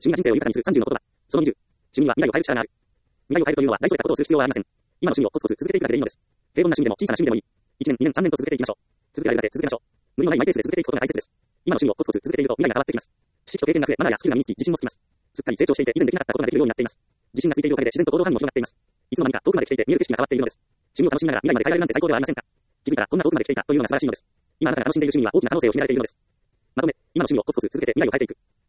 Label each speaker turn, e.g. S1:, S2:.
S1: 趣味が人生を豊かにする30の言葉。その20。趣味は未来を変える力がある。未来を変えるというのは大それたことをする必要はありません。今の趣味をコツコツ続けていくだけでいいのです。平凡な趣味でも小さな趣味でもいい。1年、2年、3年と続けていきましょう。続けられるだけ続けましょう。無理のないマイペースで続けていくことが大切です。今の趣味をコツコツ続けていると未来が変わってきます。知識と経験が増え、マナーやスキルが身につき、自信もつきます。すっかり成長していて、以前できなかったことができるようになっています。自信がついているおかげで自然と行動範囲も広がっています。いつの間にか遠くまで来ていて見える景色が変わっているのです。趣味を楽しみながら未来まで変えられるなんて最高ではありませんか。気づいたらこんな遠くまで来ていたというのが素晴らしいのです。今あなたが楽しんでいる趣味は大きな可能性を秘められているのです。まとめ、今の趣味をコツコツ続けて未来を変えていく。